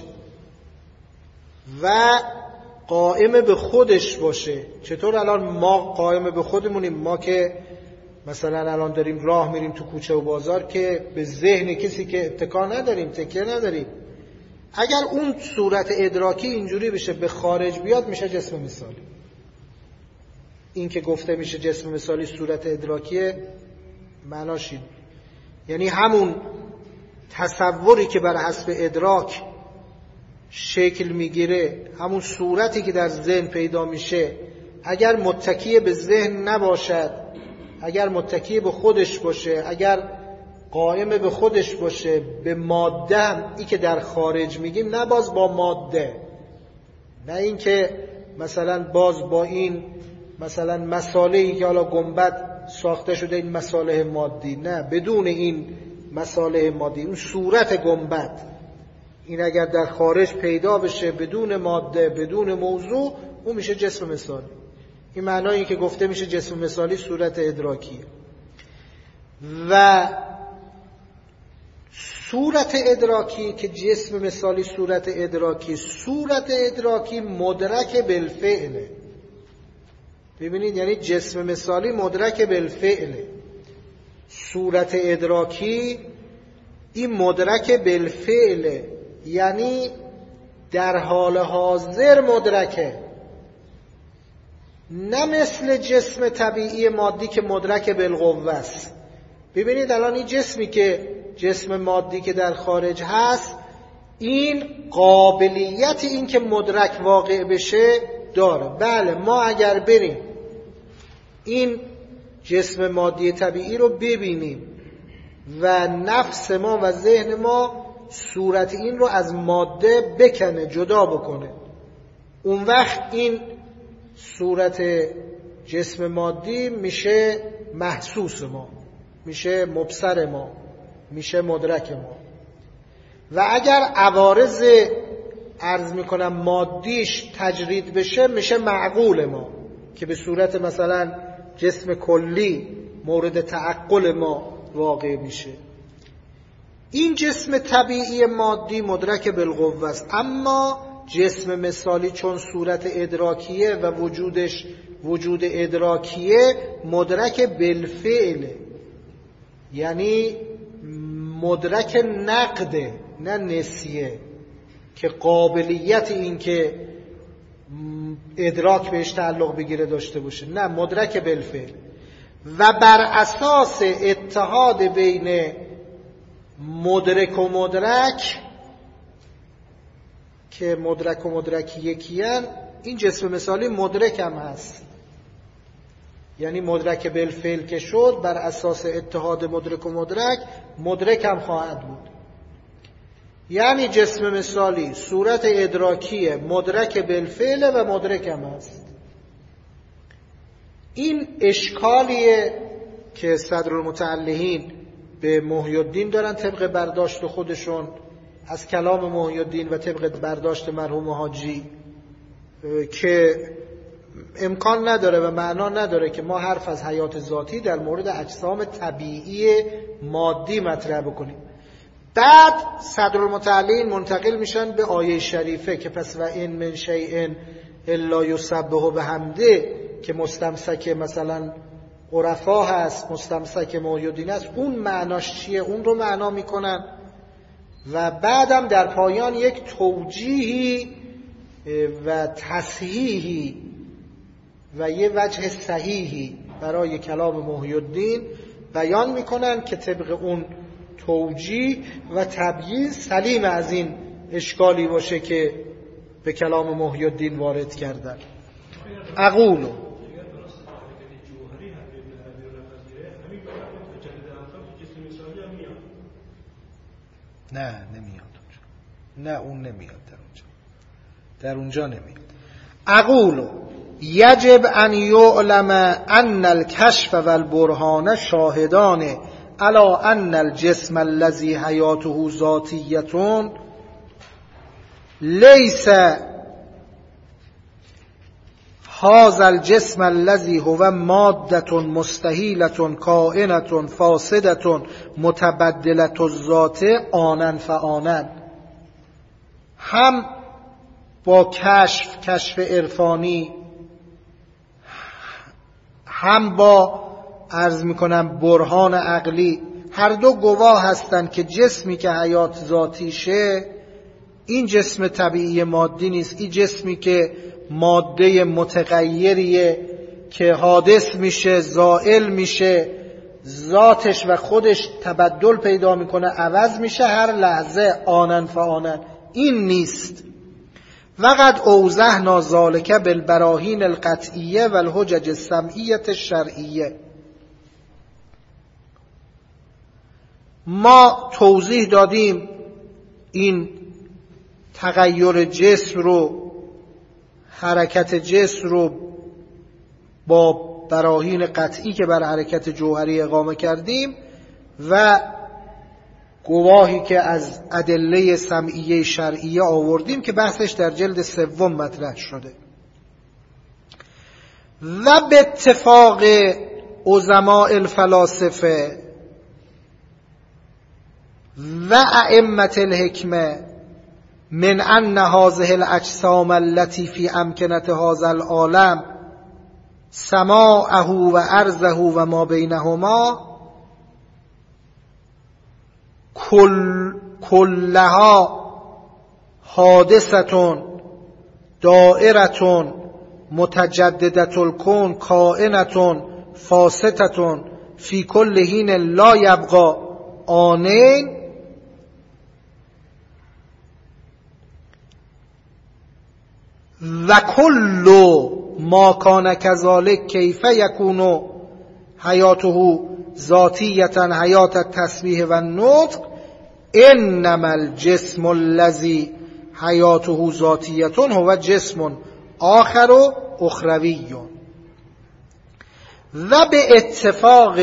و قائم به خودش باشه، چطور الان ما قائم به خودمونیم؟ ما که مثلا الان داریم راه میریم تو کوچه و بازار که به ذهن کسی که اتکا نداریم، تکیه نداریم. اگر اون صورت ادراکی اینجوری بشه به خارج بیاد میشه جسم مثالی. این که گفته میشه جسم مثالی صورت ادراکیه معناش این، یعنی همون تصوری که بر حسب ادراک شکل میگیره، همون صورتی که در ذهن پیدا میشه، اگر متکی به ذهن نباشد، اگر متکی به خودش باشه، اگر قائم به خودش باشه، به ماده هم ای که در خارج میگیم، نه باز با ماده، نه این که مثلا باز با این مثلا مصالحی که حالا گنبد ساخته شده این مصالح مادی، نه، بدون این مصالح مادی، اون صورت گنبد این اگر در خارج پیدا بشه بدون ماده، بدون موضوع، اون میشه جسم مثالی. این معنایی که گفته میشه جسم مثالی صورت ادراکیه. و صورت ادراکی که جسم مثالی صورت ادراکی مدرک بالفعله. ببینید یعنی جسم مثالی مدرک بالفعله، صورت ادراکی این مدرک بالفعله، یعنی در حال حاضر مدرکه، نه مثل جسم طبیعی مادی که مدرک بالقوه است. ببینید الان این جسمی که جسم مادی که در خارج هست، این قابلیت این که مدرک واقع بشه داره. بله ما اگر بریم این جسم مادی طبیعی رو ببینیم و نفس ما و ذهن ما صورت این رو از ماده بکنه، جدا بکنه، اون وقت این صورت جسم مادی میشه محسوس ما، میشه مبصر ما، میشه مدرک ما. و اگر عوارض عرض میکنم مادیش تجرید بشه میشه معقول ما، که به صورت مثلا جسم کلی مورد تعقل ما واقع میشه. این جسم طبیعی مادی مدرک بالقوه است، اما جسم مثالی چون صورت ادراکیه و وجودش وجود ادراکیه مدرک بالفعله، یعنی مدرک نقده نه نسیه، که قابلیت این که ادراک بهش تعلق بگیره داشته باشه، نه مدرک بالفعل. و بر اساس اتحاد بین مدرک و مدرک که مدرک و مدرک یکیان، این جسم مثالی مدرک هم هست، یعنی مدرک بالفعل که شد بر اساس اتحاد مدرک و مدرک هم خواهد بود. یعنی جسم مثالی صورت ادراکیه، مدرک بالفعل و مدرک هم هست. این اشکالیه که صدرالمتعلقین به محی الدین دارن طبق برداشت خودشون از کلام محی الدین و طبق برداشت مرحوم حاجی، که امکان نداره و معنا نداره که ما حرف از حیات ذاتی در مورد اجسام طبیعی مادی مطرح بکنیم. بعد صدرالمتعلقین منتقل میشن به آیه شریفه که پس و این من شیء الا یسبح بحمده، که مستمسک مثلا عرفا هست، مستمسک محی الدین است. اون معناش چیه؟ اون رو معنا میکنن و بعدم در پایان یک توجیهی و تصحیحی و یه وجه صحیحی برای کلام محی الدین بیان میکنن که طبق اون توجیه و تبیین سلیم از این اشکالی باشه که به کلام محی الدین وارد کردن. اقولو نه نمیاد اونجا، نه اون نمیاد در اونجا نمیاد. اقولو یجب ان یعلم ان الکشف والبرهان شاهدان علی ان الجسم الذی حیاته ذاتیه لیس هذا الجسم الذي هو مادة مستحيلة كائنة فاسدة متبدلة الذات آنا فآنا. هم با کشف عرفانی، هم با عرض میکنم برهان عقلی، هر دو گواه هستند که جسمی که حیات ذاتیشه این جسم طبیعی مادی نیست. این جسمی که ماده متغیریه که حادث میشه، زائل میشه، ذاتش و خودش تبدل پیدا میکنه، عوض میشه هر لحظه، آنن فآنن، این نیست. وقد اوضحنا ذلک بالبراهین القطعیه و الحجج السمعیه الشرعیه. ما توضیح دادیم این تغییر جسم رو، حرکت جسم رو با براهین قطعی که بر حرکت جوهری اقامه کردیم و گواهی که از ادله سمعیه شرعیه آوردیم که بحثش در جلد 3 مطرح شده. و به اتفاق عظماء الفلاسفه و ائمه الحکمه من ان هذه الاجسام التي في امکنه هذا العالم سماعه و ارضه و ما بینهما کلها حادثه دائره متجدده الکون کائنه فاسده فی کل حین لا یبقى آنین و کل ما کان کذالک کیف یکون حیاته ذاتیه حیات التسبیح و النطق انما الجسم الذی حیاته ذاتیه هو جسم آخر و اخروی. و به اتفاق،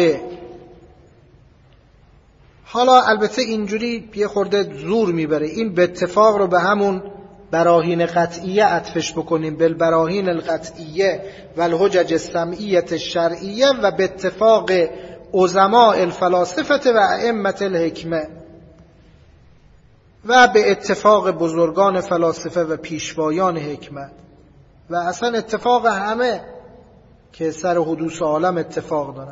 حالا البته اینجوری یه خورده زور میبره، این به اتفاق رو به همون براهین قطعیه عطفش بکنیم، بالبراهین القطعیه و الحجج السمعیه الشرعیه و به اتفاق عظماء الفلاسفه و ائمه الحکمه و به اتفاق بزرگان فلاسفه و پیشوایان حکمت و اصلا اتفاق همه که سر حدوث عالم اتفاق دارن.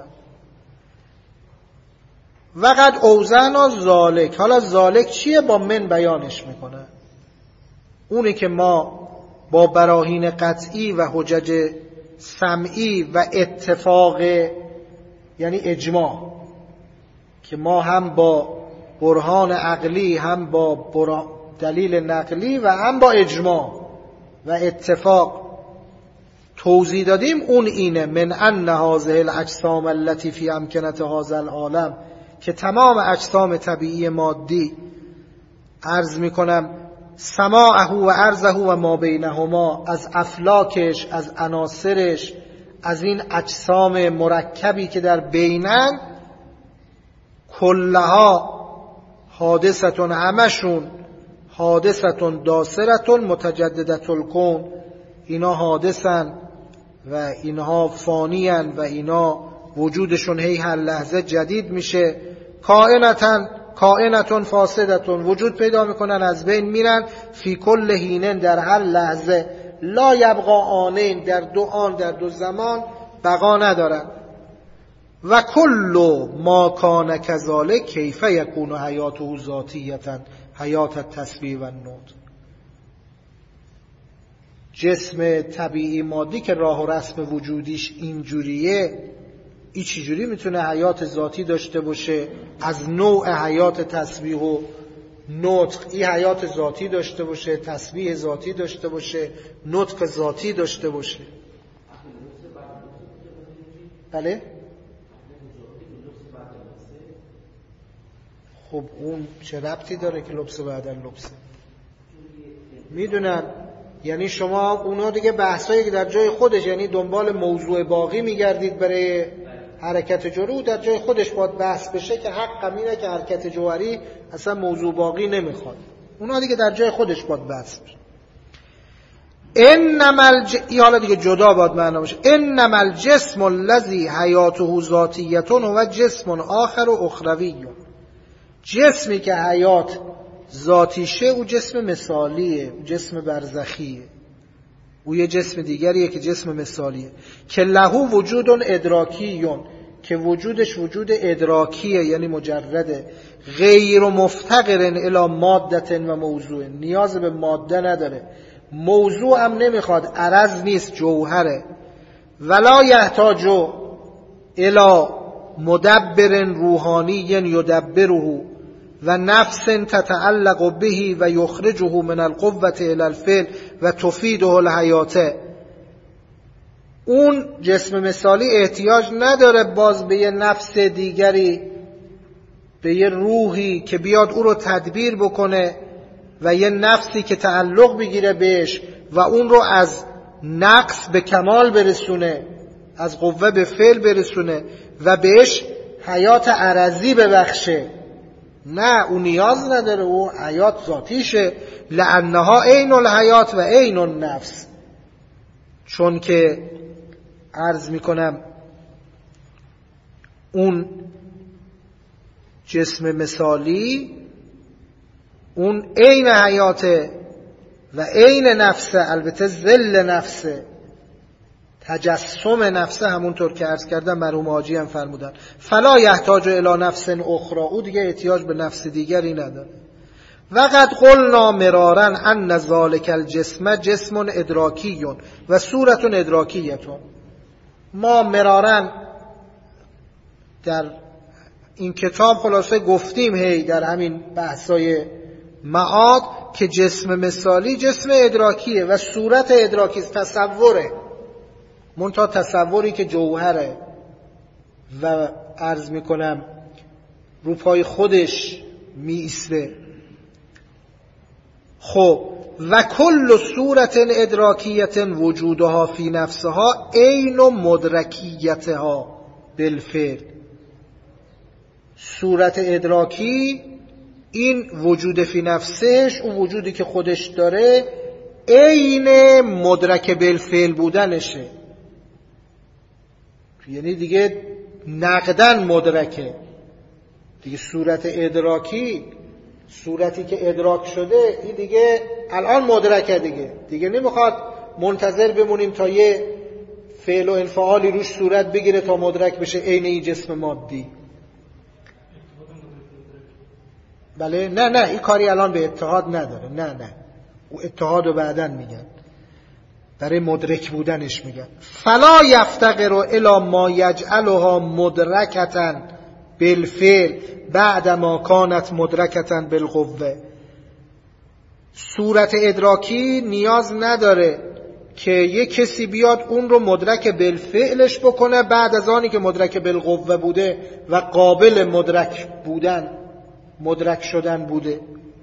و قد اوزعنا ذالک، حالا ذالک چیه؟ با من بیانش میکنه، اونی که ما با براهین قطعی و حجج سمعی و اتفاق، یعنی اجماع، که ما هم با برهان عقلی هم با دلیل نقلی و هم با اجماع و اتفاق توضیح دادیم، اون اینه من ان هذه الاجسام التي في امکنه هذا العالم، که تمام اجسام طبیعی مادی عرض میکنم سماعه و ارضه و ما بینهما، از افلاکش، از عناصرش، از این اجسام مرکبی که در بینن، کلها حادثتون، همشون حادثتون داسرتون متجددت الکون، اینا حادثن و اینها فانیان و اینا وجودشون هی هر لحظه جدید میشه، کائنتون فاسدتون، وجود پیدا میکنن از بین میرن، فی کل حینن، در هر لحظه، لا یبقى آنین، در دو آن، در دو زمان بقا ندارن. و کل ما کان کذالک کیف یکون حیاته ذاتیه حیات التسبیح و النطق. جسم طبیعی مادی که راه و رسم وجودیش اینجوریه، این چجوری میتونه حیات ذاتی داشته باشه؟ از نوع حیات تسبیح و نطق این حیات ذاتی داشته باشه، تسبیح ذاتی داشته باشه، نطق ذاتی داشته باشه. بله؟ خب اون چه ربطی داره که لبس بعد لبسه؟ میدونن، یعنی شما اونا دیگه بحثایی که در جای خودش، یعنی دنبال موضوع باقی میگردید برای حرکت جوهری، در جای خودش باید بحث بشه که حق اینه که حرکت جوهری اصلا موضوع باقی نمیخواد، اونا دیگه در جای خودش باید بحث بشه. این حالا دیگه جدا باید معنا باشه. انما الجسم الذی حیاته ذاتیه و جسم آخر و اخروی. جسمی که حیات ذاتیشه او جسم مثالیه، او جسم برزخیه، او یه جسم دیگریه که جسم مثالیه، که لهو وجود ادراکیون، که وجودش وجود ادراکیه، یعنی مجرده، غیر مفتقر الی ماده و موضوع، نیاز به ماده نداره، موضوع هم نمیخواد، عرض نیست، جوهره. ولا یحتاج الی مدبر روحانی یدبره و نفس تتعلق به و یخرجه من القوة الى الفعل و تفیده الحیاته. اون جسم مثالی احتیاج نداره باز به یه نفس دیگری، به یه روحی که بیاد او رو تدبیر بکنه و یه نفسی که تعلق بگیره بهش و اون رو از نقص به کمال برسونه، از قوه به فعل برسونه و بهش حیات عرضی ببخشه. نه، اون نیاز نداره، او حیات ذاتیشه. لانها عین الحیات و عین النفس، چون که عرض میکنم اون جسم مثالی اون عین حیاته و عین نفسه، البته ذل نفسه، تجسم نفسه، همونطور که عرض کردم مرحوم حاجی هم فرمودن فلا یحتاج الی نفس اخرى، او دیگه احتیاج به نفس دیگری نداره. وقد قلنا مرارا ان ذلک الجسم جسم ادراکی و صورت ادراکیه. ما مرارا در این کتاب خلاصه گفتیم هی در همین بحثای معاد که جسم مثالی جسم ادراکیه و صورت ادراکی است، تصوره، منتها تصوری که جوهره و عرض میکنم رو پای خودش می ایسته. خب و کل صورت ادراکیت وجودها فی نفسها عین مدرکیتها بالفعل. صورت ادراکی این وجود فی نفسش، اون وجودی که خودش داره عین مدرک بالفعل بودنشه، یعنی دیگه نقدن مدرکه دیگه. صورت ادراکی، صورتی که ادراک شده، این دیگه الان مدرکه دیگه نمیخواد منتظر بمونیم تا یه فعل و انفعالی روش صورت بگیره تا مدرک بشه عین این جسم مادی. بله نه این کاری الان به اتحاد نداره، نه او اتحاد رو بعدن میگن، برای مدرک بودنش میگن. فلا یفتقر الی ما یجعلها مدرکتا بالفعل بعد ما کانت مدرکتا بالقوه. صورت ادراکی نیاز نداره که یک کسی بیاد اون رو مدرک بالفعلش بکنه بعد از آنی که مدرک بالقوه بوده و قابل مدرک شدن بوده.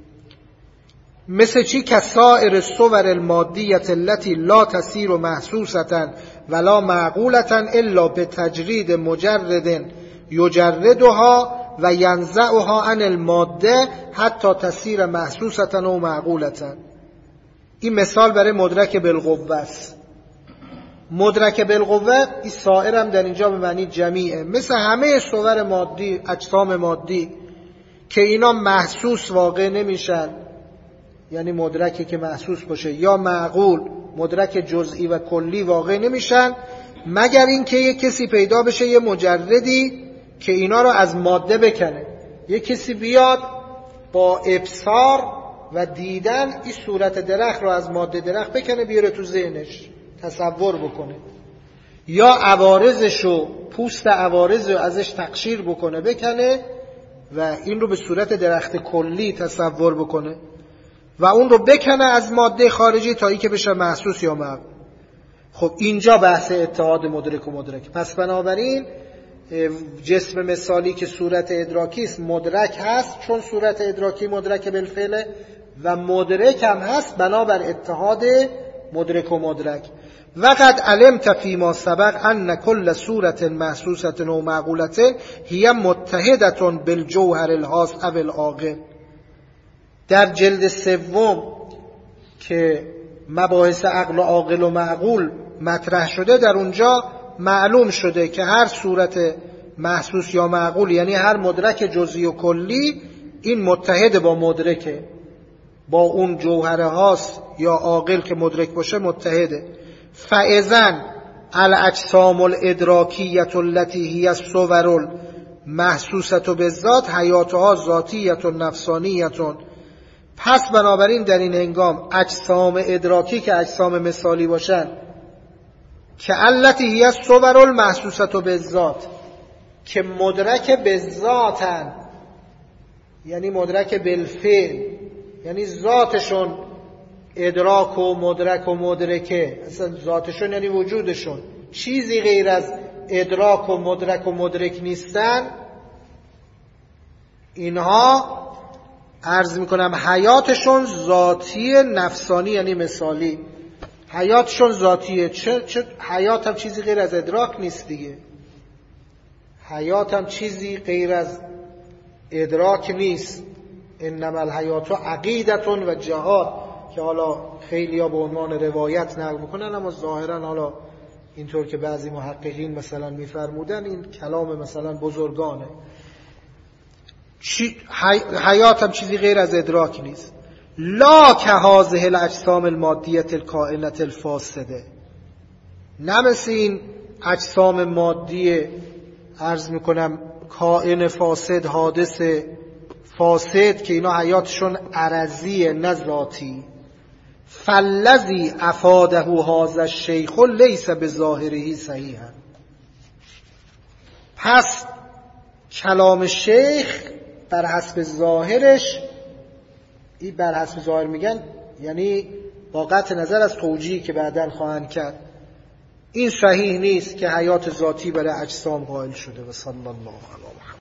مثل چی؟ که سائر الصور المادیت التي لا تسیر محسوسة ولا معقولة الا بتجرید مجرد یجردها و ینزعها عن الماده حتی تسیر محسوسة و معقولة. این مثال برای مدرک بالقوه است. مدرک بالقوه این سائر هم در اینجا به معنی جمیعه، مثل همه صور مادی، اجسام مادی که اینا محسوس واقع نمیشن، یعنی مدرکی که محسوس باشه، یا معقول مدرک جزئی و کلی واقع نمیشن مگر اینکه یک کسی پیدا بشه، یه مجردی که اینا رو از ماده بکنه. یک کسی بیاد با ابصار و دیدن این صورت درخت رو از ماده درخت بکنه بیاره تو ذهنش تصور بکنه، یا عوارضشو، پوست عوارض رو ازش تقشیر بکنه بکنه و این رو به صورت درخت کلی تصور بکنه و اون رو بکنه از ماده خارجی تا ای که بشه محسوس یا معقول. خب اینجا بحث اتحاد مدرک و مدرک. پس بنابراین جسم مثالی که صورت ادراکی است مدرک هست، چون صورت ادراکی مدرک بالفعل، و مدرک هم هست بنابر اتحاد مدرک و مدرک. وقد علمت فيما سبق ان كل صورت محسوسة و معقولة هي متحدة بالجوهر الخاص او العاقل. در جلد سوم که مباحث عقل و عاقل و معقول مطرح شده، در اونجا معلوم شده که هر صورت محسوس یا معقول، یعنی هر مدرک جزئی و کلی، این متحد با مدرکه، با اون جوهر خاص یا عاقل که مدرک باشه متحده. فاذن الاجسام الادراکیه التي هي الصور المحسوسه بالذات حیاتها ذاتیه نفسانیه. پس بنابراین در این هنگام اجسام ادراکی که اجسام مثالی باشن، که التي هي الصور المحسوسه بالذات، که مدرک بالذاتن، یعنی مدرک بالفعل، یعنی ذاتشون ادراک و مدرک و مدرکه، اصلا ذاتشون یعنی وجودشون چیزی غیر از ادراک و مدرک و مدرک نیستن. اینها عرض میکنم حیاتشون ذاتی نفسانی، یعنی مثالی حیاتشون ذاتیه. چه حیات هم چیزی غیر از ادراک نیست دیگه، حیات هم چیزی غیر از ادراک نیست. انما الحیات عقیدتون و جهاد، که حالا خیلی ها به عنوان روایت نقل میکنن اما ظاهرا حالا اینطور که بعضی محققین مثلا میفرمودن این کلام مثلا بزرگانه. حیات هم چیزی غیر از ادراک نیست. لا که هذه الاجسام المادیه الکائنه الفاسده، نه مثل این اجسام مادی عرض میکنم کائن فاسد، حادث فاسد که اینا حیاتشون عرضیه نه ذاتی. فالذی افاده هذا الشیخ لیس بظاهره صحیحا. پس کلام شیخ بر حسب ظاهرش، این بر حسب ظاهر میگن یعنی با قطع نظر از توجیهی که بعداً خواهند کرد، این صحیح نیست که حیات ذاتی برای اجسام قائل شده. و صلی الله علیه